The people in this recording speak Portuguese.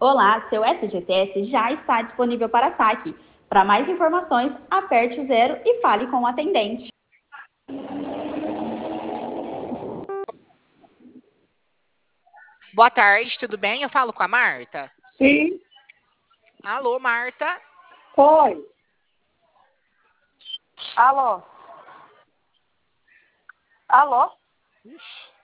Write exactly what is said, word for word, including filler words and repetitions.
Olá, seu S G T S já está disponível para saque. Para mais informações, aperte o zero e fale com o atendente. Boa tarde, tudo bem? Eu falo com a Marta? Sim. Alô, Marta? Oi. Alô? Alô? Ixi.